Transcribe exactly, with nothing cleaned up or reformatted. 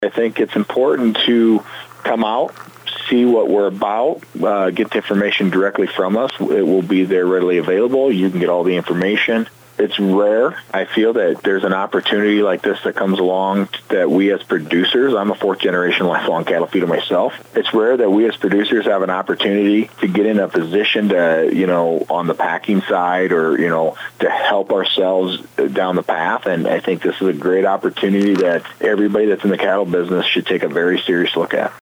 I think it's important to come out, see what we're about, uh, get the information directly from us. It will be there readily available. You can get all the information. It's rare, I feel, that there's an opportunity like this that comes along that we as producers, I'm a fourth generation lifelong cattle feeder myself, it's rare that we as producers have an opportunity to get in a position to, you know, on the packing side or, you know, to help ourselves down the path. And I think this is a great opportunity that everybody that's in the cattle business should take a very serious look at.